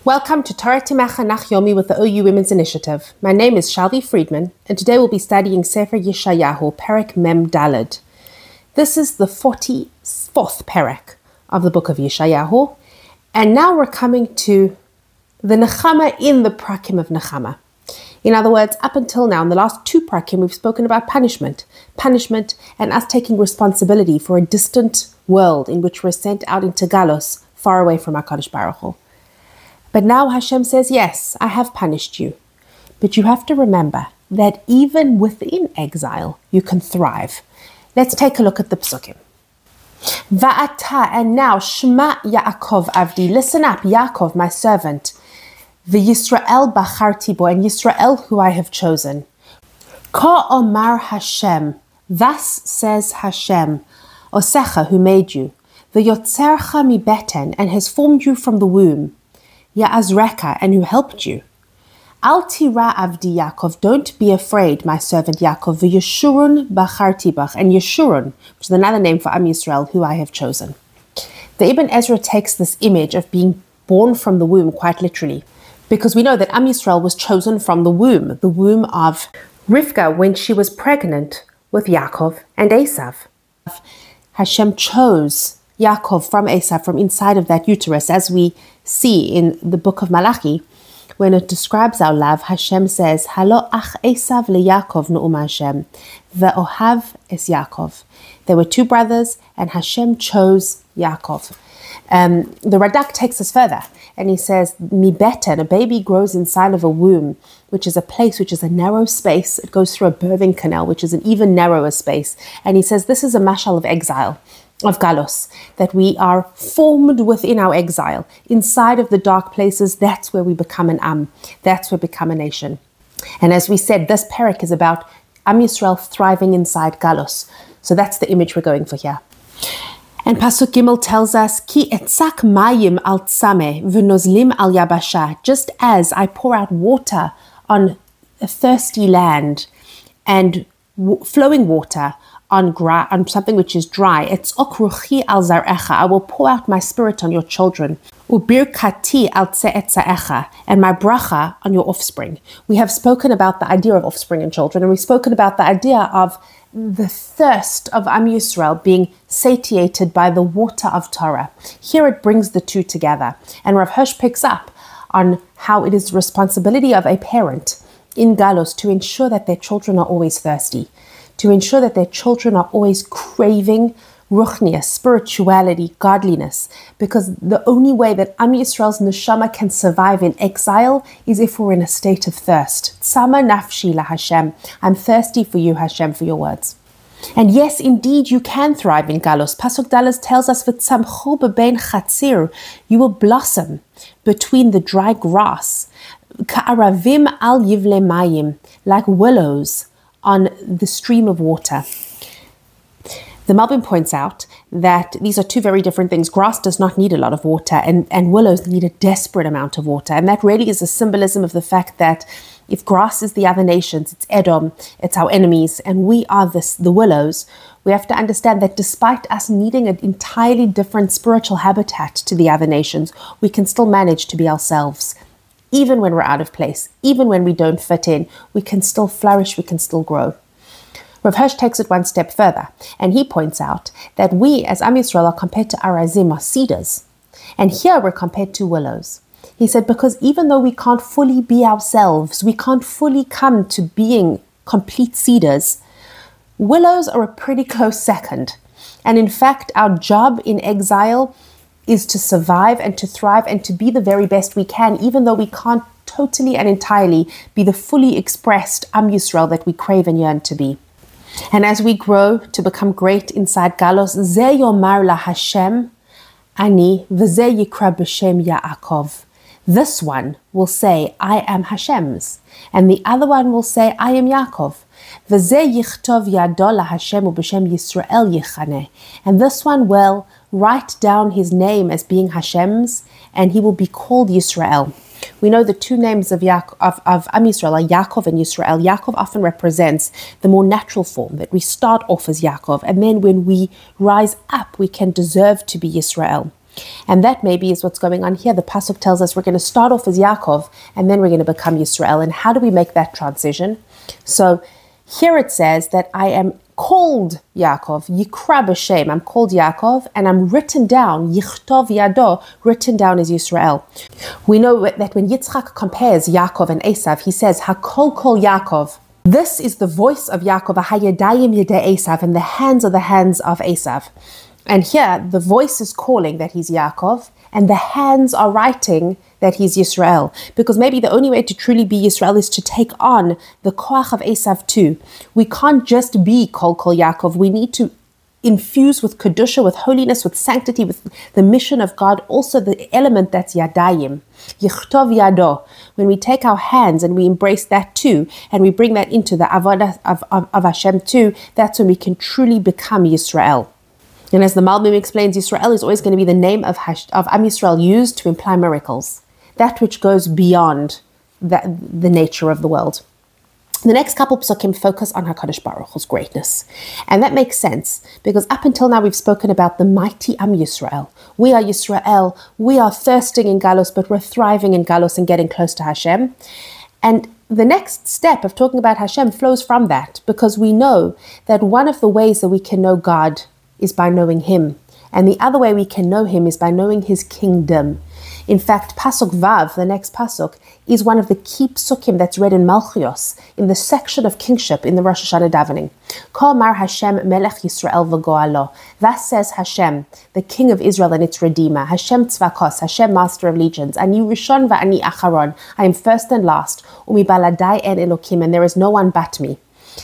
Welcome to Torah Timecha Nach Yomi with the OU Women's Initiative. My name is Shalvi Friedman, and today we'll be studying Sefer Yeshayahu, Perek Mem Daled. This is the 44th Perek of the book of Yeshayahu, and now we're coming to the Nechama in the Prakim of Nechama. In other words, up until now, in the last two Prakim, we've spoken about punishment, and us taking responsibility for a distant world in which we're sent out into Galos, far away from HaKadosh Baruch Hu. But now Hashem says, yes, I have punished you. But you have to remember that even within exile, you can thrive. Let's take a look at the psukim. Va'ata, and now, Shema Yaakov Avdi, listen up, Yaakov, my servant. V'Yisrael bacharti bo, and Yisrael who I have chosen. Ka omar Hashem, thus says Hashem, Osecha who made you. V'yotzercha mi beten, and has formed you from the womb. Ya'azreka, and who helped you. Al tira avdi Yaakov, don't be afraid, my servant Yaakov, v'Yeshurun bacharti bach, and Yeshurun, which is another name for Am Yisrael, who I have chosen. The Ibn Ezra takes this image of being born from the womb quite literally, because we know that Am Yisrael was chosen from the womb of Rivka when she was pregnant with Yaakov and Esav. Hashem chose Yaakov from Esav, from inside of that uterus, as we see in the book of Malachi, when it describes our love. Hashem says, "Halo ach Esav leYaakov nu'um Hashem, ve'ohav es Yaakov." There were two brothers, and Hashem chose Yaakov. The Radak takes us further, and he says, "Mi beten," a baby grows inside of a womb, which is a place which is a narrow space. It goes through a birthing canal, which is an even narrower space. And he says this is a mashal of exile, of Galos, that we are formed within our exile. Inside of the dark places, that's where we become an Am. That's where we become a nation. And as we said, this Perek is about Am Yisrael thriving inside Galos. So that's the image we're going for here. And Pasuk Gimel tells us, Ki etzak mayim al tzameh v'nozlim al yabasha. Just as I pour out water on a thirsty land and flowing water on something which is dry. It's okruchi al zarecha. I will pour out my spirit on your children. Ubirkati al tze'etzaecha, and my bracha on your offspring. We have spoken about the idea of offspring and children, and we've spoken about the idea of the thirst of Am Yisrael being satiated by the water of Torah. Here it brings the two together. And Rav Hirsch picks up on how it is the responsibility of a parent in Galos to ensure that their children are always thirsty, to ensure that their children are always craving ruchniya, spirituality, godliness, because the only way that Am Yisrael's neshama can survive in exile is if we're in a state of thirst. Tzama nafshi la Hashem. I'm thirsty for you, Hashem, for your words. And yes, indeed, you can thrive in Galos. Pasuk Daled tells us, "V'tzamchu bebein chatzir," you will blossom between the dry grass. Ka'aravim al yivle mayim, like willows on the stream of water. The Malbim points out that these are two very different things. Grass does not need a lot of water, and willows need a desperate amount of water. And that really is a symbolism of the fact that if grass is the other nations, it's Edom, it's our enemies, and we are the willows, we have to understand that despite us needing an entirely different spiritual habitat to the other nations, we can still manage to be ourselves. Even when we're out of place, even when we don't fit in, we can still flourish, we can still grow. Rav Hirsch takes it one step further, and he points out that we as Am Yisrael are compared to arazim, or cedars. And here we're compared to willows. He said, because even though we can't fully be ourselves, we can't fully come to being complete cedars, willows are a pretty close second. And in fact, our job in exile is to survive and to thrive and to be the very best we can, even though we can't totally and entirely be the fully expressed Am Yisrael that we crave and yearn to be. And as we grow to become great inside Galos, Ze yomar la Hashem, Ani, v'ze yikra b'shem Yaakov. This one will say, I am Hashem's. And the other one will say, I am Yaakov. V'ze yichtov yado la Hashem u'b'shem Yisrael yichaneh. And this one will write down his name as being Hashem's, and he will be called Yisrael. We know the two names of Am Yisrael are Yaakov and Yisrael. Yaakov often represents the more natural form, that we start off as Yaakov, and then when we rise up, we can deserve to be Yisrael. And that maybe is what's going on here. The Pasuk tells us we're going to start off as Yaakov and then we're going to become Yisrael. And how do we make that transition? So here it says that I am called Yaakov, Yikra b'Shem. I'm called Yaakov and I'm written down, Yichtov Yado, written down as Yisrael. We know that when Yitzchak compares Yaakov and Esav, he says, Hakol kol Yaakov. This is the voice of Yaakov, Hayadayim Yedei Esav, and the hands are the hands of Esav. And here, the voice is calling that he's Yaakov, and the hands are writing that he's Yisrael. Because maybe the only way to truly be Yisrael is to take on the koach of Esav too. We can't just be Kol Kol Yaakov. We need to infuse with kedusha, with holiness, with sanctity, with the mission of God. Also the element that's Yadayim, Yichtov Yado. When we take our hands and we embrace that too, and we bring that into the avodah of Hashem too, that's when we can truly become Yisrael. And as the Malbim explains, Yisrael is always going to be the name of Am Yisrael used to imply miracles, that which goes beyond the nature of the world. The next couple psukim focus on HaKadosh Baruch Hu's greatness. And that makes sense, because up until now we've spoken about the mighty Am Yisrael. We are Yisrael, we are thirsting in Galus, but we're thriving in Galus and getting close to Hashem. And the next step of talking about Hashem flows from that, because we know that one of the ways that we can know God is by knowing Him. And the other way we can know Him is by knowing His kingdom. In fact, Pasuk Vav, the next Pasuk, is one of the key psukim that's read in Malchios, in the section of kingship in the Rosh Hashanah davening. Kol mar Hashem melech Yisrael v'goalo. Thus says Hashem, the King of Israel and its Redeemer. Hashem tzvakos, Hashem Master of Legions. Ani Rishon v'ani Acharon. I am first and last. Umi baladai en Elokim, and there is no one but me.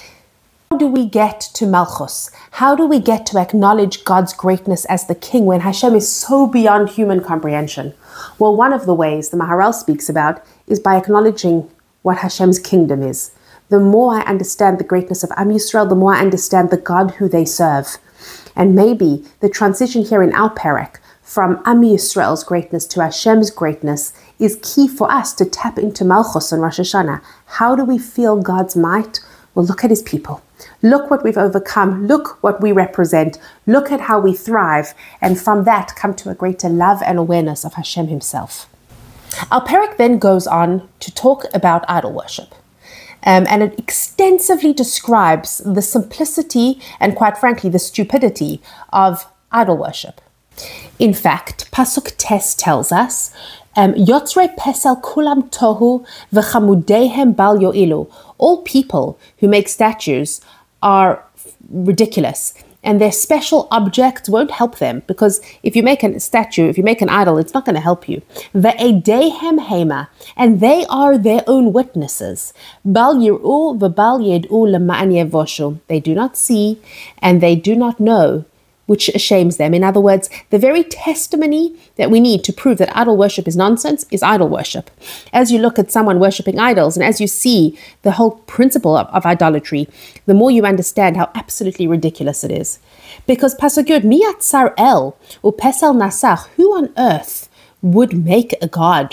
How do we get to Malchus? How do we get to acknowledge God's greatness as the King when Hashem is so beyond human comprehension? Well, one of the ways the Maharal speaks about is by acknowledging what Hashem's kingdom is. The more I understand the greatness of Am Yisrael, the more I understand the God who they serve. And maybe the transition here in our perek from Am Yisrael's greatness to Hashem's greatness is key for us to tap into Malchus on Rosh Hashanah. How do we feel God's might? Well, look at His people. Look what we've overcome. Look what we represent. Look at how we thrive. And from that come to a greater love and awareness of Hashem Himself. Our perek then goes on to talk about idol worship. And it extensively describes the simplicity and, quite frankly, the stupidity of idol worship. In fact, Pasuk Tes tells us, Yotzrei pesel kulam tohu v'chamudehem bal yo'ilu. All people who make statues are ridiculous, and their special objects won't help them, because if you make a statue, if you make an idol, it's not going to help you. Ve'edehem hema, and they are their own witnesses. Bal yir'u v'bal yed'u lema'an yevoshu. They do not see, and they do not know, which shames them. In other words, the very testimony that we need to prove that idol worship is nonsense is idol worship. As you look at someone worshipping idols, and as you see the whole principle of idolatry, the more you understand how absolutely ridiculous it is. Because Pasuk Yud, Mi yatzar el upesel nasach, who on earth would make a god?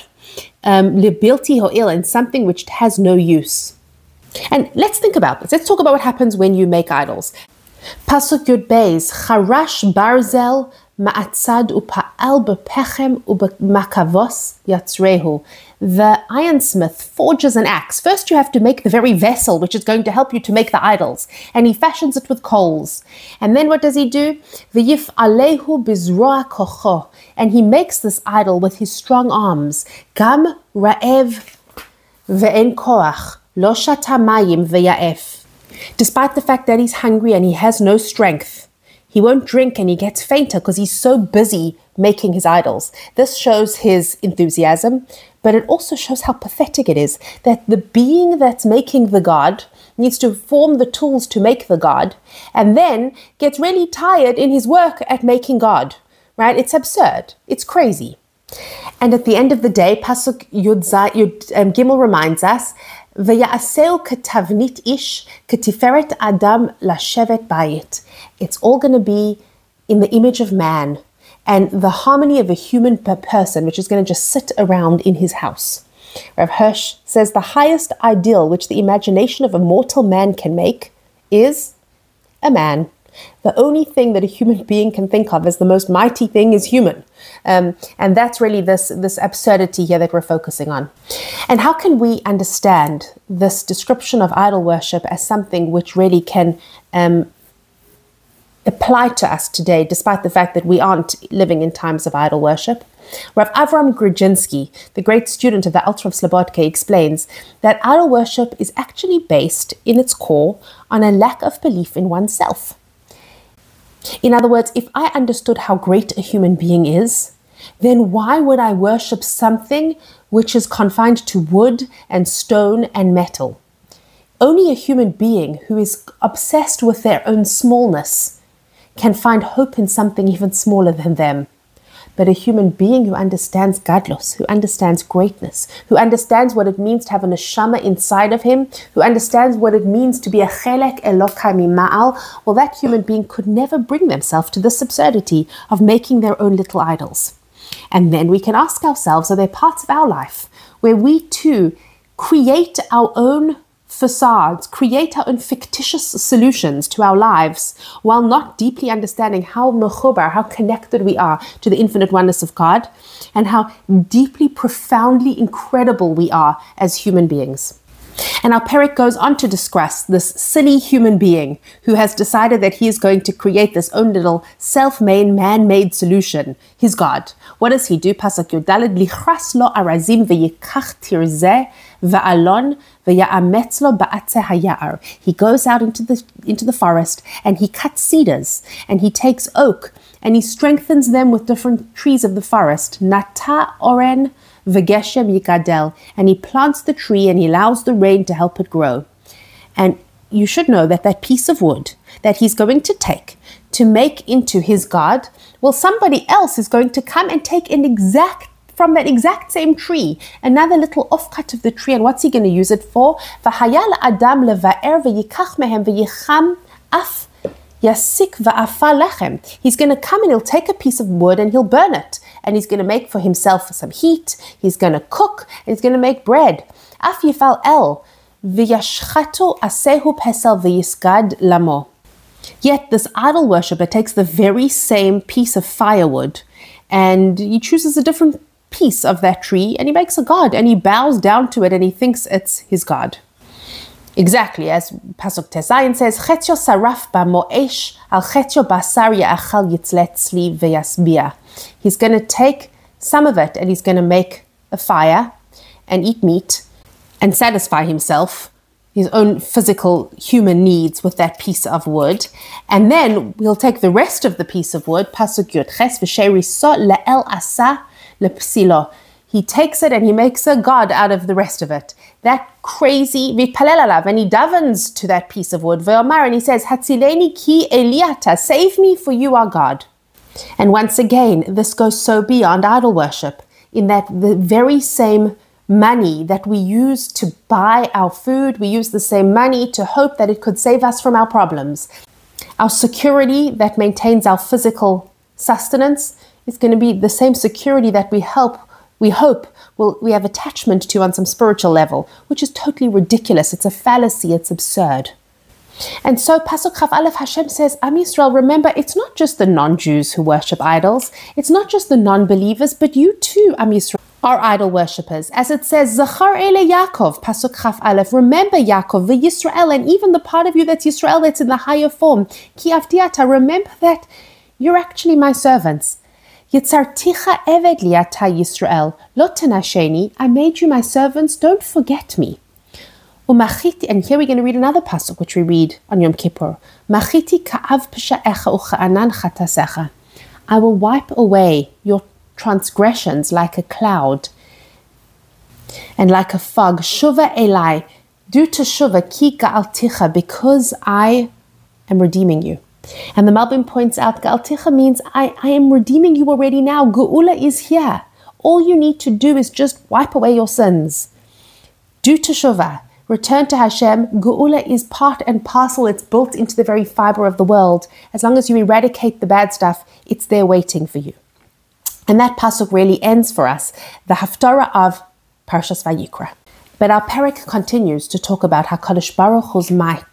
Libilti ho'il, and something which has no use. And let's think about this. Let's talk about what happens when you make idols. Pasuk Yud Beis, Charash barzel ma'atzad upa'al bepechem ubemakavos yatzrehu. The ironsmith forges an axe. First you have to make the very vessel which is going to help you to make the idols. And he fashions it with coals. And then what does he do? V'yif alehu bizroa kocho. And he makes this idol with his strong arms. Gam ra'ev ve'en koach. Lo shata mayim ve'ya'ef. Despite the fact that he's hungry and he has no strength, he won't drink and he gets fainter because he's so busy making his idols. This shows his enthusiasm, but it also shows how pathetic it is that the being that's making the god needs to form the tools to make the god and then gets really tired in his work at making God, right? It's absurd. It's crazy. And at the end of the day, Pasuk Yud Gimel reminds us, V'ya'aseu ketavnit ish ketiferet adam lashevet bayit. It's all going to be in the image of man and the harmony of a human person, which is going to just sit around in his house. Rav Hirsch says the highest ideal which the imagination of a mortal man can make is a man. The only thing that a human being can think of as the most mighty thing is human. And that's really this absurdity here that we're focusing on. And how can we understand this description of idol worship as something which really can apply to us today, despite the fact that we aren't living in times of idol worship? Rav Avram Grudzinski, the great student of the Alter of Slobodka, explains that idol worship is actually based in its core on a lack of belief in oneself. In other words, if I understood how great a human being is, then why would I worship something which is confined to wood and stone and metal? Only a human being who is obsessed with their own smallness can find hope in something even smaller than them. But a human being who understands gadlus, who understands greatness, who understands what it means to have a neshama inside of him, who understands what it means to be a chelek elokai mima'al, well, that human being could never bring themselves to this absurdity of making their own little idols. And then we can ask ourselves, are there parts of our life where we too create our own facades, create our own fictitious solutions to our lives, while not deeply understanding how mechubar, how connected we are to the infinite oneness of God, and how deeply, profoundly incredible we are as human beings? And our Perek goes on to discuss this silly human being who has decided that he is going to create this own little self-made, man-made solution, his God. What does he do? Pasuk Yudalid, lichras lo arazim v'yikach tirzeh va'alon v'ya'ametz lo ba'atzeh haya'ar. He goes out into the forest and he cuts cedars and he takes oak and he strengthens them with different trees of the forest. Nata oren v'geshem yikadel, and he plants the tree and he allows the rain to help it grow. And you should know that that piece of wood that he's going to take to make into his God, well, somebody else is going to come and take from that exact same tree, another little offcut of the tree, and what's he going to use it for? V'hayal adam leva'er v'yikach mehem v'yicham af yasik va'afal lechem. He's going to come and he'll take a piece of wood and he'll burn it. And he's going to make for himself some heat. He's going to cook. And he's going to make bread. Af yifal el v'yashchato asehu pesel v'yiskad lamo. Yet this idol worshipper takes the very same piece of firewood and he chooses a different piece of that tree and he makes a god and he bows down to it and he thinks it's his God. Exactly as Pasuk Tezayin says, Chetyo saraf ba mo'esh al chetyo basar ya'achal yitzletzli v'yasbia. He's going to take some of it and he's going to make a fire and eat meat and satisfy himself, his own physical human needs with that piece of wood. And then we'll take the rest of the piece of wood, Pasuk Yud Ches v'sheriso le'el asa lepsilo. He takes it and he makes a god out of the rest of it. That crazy, v'yitpalel alav, and he davens to that piece of wood, v'omar, and he says, Hatzileni ki eliata, save me for you are God. And once again, this goes so beyond idol worship, in that the very same money that we use to buy our food, we use the same money to hope that it could save us from our problems. Our security that maintains our physical sustenance is going to be the same security that we hope we have attachment to on some spiritual level, which is totally ridiculous. It's a fallacy. It's absurd. And so Pasuk Chaf Aleph, Hashem says, Am Yisrael, remember, it's not just the non-Jews who worship idols. It's not just the non-believers, but you too, Am Yisrael, are idol worshippers. As it says, Zachar ele Yaakov, Pasuk Chaf Aleph, remember Yaakov, the Yisrael, and even the part of you that's Yisrael, that's in the higher form. Ki avdiata, remember that you're actually my servants. Yitzarticha eved liata Yisrael, lo tenasheni, I made you my servants, don't forget me. Umachiti, and here we're going to read another pasuk, which we read on Yom Kippur. Machiti ka'av p'sha'echa u'cha'anan chatasecha. I will wipe away your transgressions like a cloud and like a fog. Shuva elai, do to shuva ki ga'alticha, because I am redeeming you. And the Malbim points out, Ga'alticha means I am redeeming you already now. Geula is here. All you need to do is just wipe away your sins. Do teshuvah. Return to Hashem. Geula is part and parcel. It's built into the very fiber of the world. As long as you eradicate the bad stuff, it's there waiting for you. And that pasuk really ends for us the haftarah of Parshas Vayikra. But our Perek continues to talk about HaKadosh Baruch Hu's might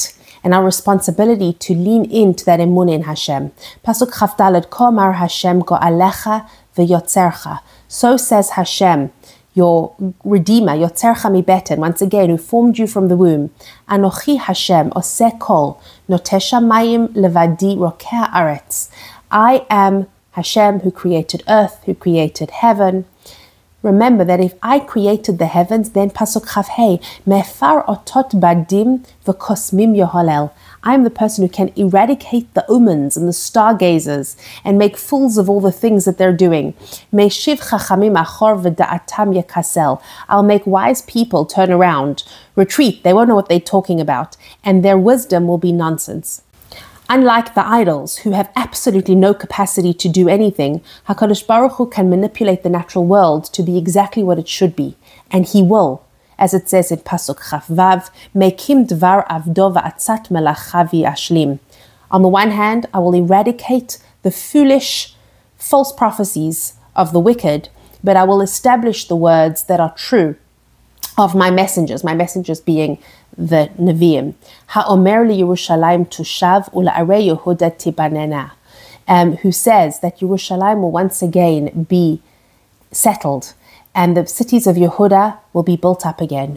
and our responsibility to lean into that emunah in Hashem. Pasuk Chaf Daled, Ko amar Hashem go'alecha v'yotzercha. So says Hashem, your Redeemer, Yotzercha mi beten, once again, who formed you from the womb. Anochi Hashem, oseh kol, noteh shamayim levadi rokeh aretz. I am Hashem who created earth, who created heaven. Remember that if I created the heavens, then Pasuk Chaf Hey, mefar otot badim v'kosmim yohalel. I am the person who can eradicate the omens and the stargazers and make fools of all the things that they're doing. Meshiv chachamim achor v'da'atam yakasel. I'll make wise people turn around, retreat. They won't know what they're talking about, and their wisdom will be nonsense. Unlike the idols, who have absolutely no capacity to do anything, HaKadosh Baruch Hu can manipulate the natural world to be exactly what it should be, and He will. As it says in Pasuk Chaf Vav, Mekim dvar avdo va'atzat melachavi ashlim. On the one hand, I will eradicate the foolish, false prophecies of the wicked, but I will establish the words that are true of my messengers being the Nevi'im. Ha'omer li Yerushalayim tushav ula'arei Yehuda tibanena. Who says that Yerushalayim will once again be settled, and the cities of Yehuda will be built up again.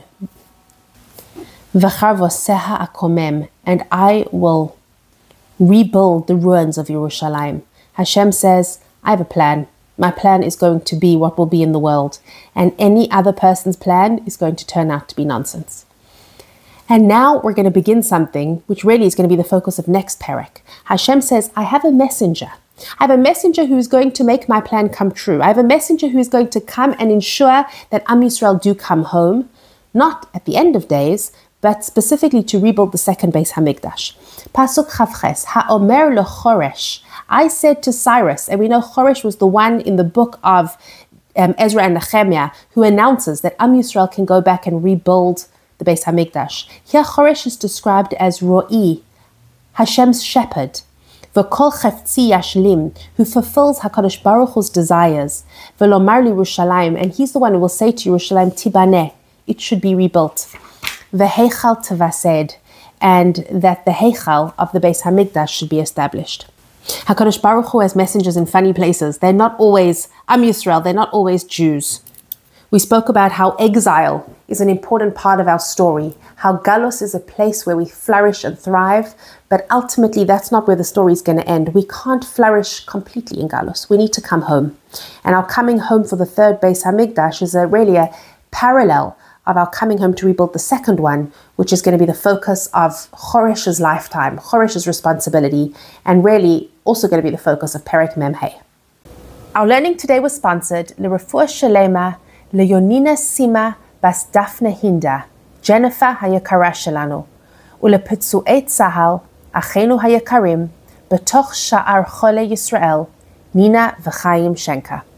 V'charvoseha akomem, and I will rebuild the ruins of Yerushalayim. Hashem says, I have a plan. My plan is going to be what will be in the world, and any other person's plan is going to turn out to be nonsense. And now we're going to begin something which really is going to be the focus of next parak. Hashem says, I have a messenger. I have a messenger who is going to make my plan come true. I have a messenger who is going to come and ensure that Am Yisrael do come home, not at the end of days, but specifically to rebuild the second Beis Hamikdash. Pasuk Chavches, Ha'omer leChoresh. I said to Cyrus, and we know Choresh was the one in the book of Ezra and Nehemiah who announces that Am Yisrael can go back and rebuild the Beis Hamikdash. Here Choresh is described as Ro'i, Hashem's shepherd. V'kol chefzi yashlim, who fulfills HaKadosh Baruch Hu's desires. V'lomar li Yerushalayim, and he's the one who will say to Yerushalayim, Tibaneh, it should be rebuilt. V'heichal tevased, and that the heichal of the Beis Hamikdash should be established. HaKadosh Baruch Hu has messengers in funny places. They're not always Am Yisrael, they're not always Jews. We spoke about how exile is an important part of our story, how Galus is a place where we flourish and thrive, but ultimately that's not where the story is going to end. We can't flourish completely in Galus. We need to come home. And our coming home for the third Beis Hamikdash is really a parallel of our coming home to rebuild the second one, which is going to be the focus of Choresh's lifetime, Choresh's responsibility, and really also going to be the focus of Perek Mem Hey. Our learning today was sponsored L'Refuah Shelema, Leonina Sima Bas Daphne Hinda, Jennifer Hayakara Shelanu, Ulepetsu'ei Tzahal, Achenu Hayakarim, Betoch Sha'ar Chole Yisrael, Nina V'Chaim Shenka.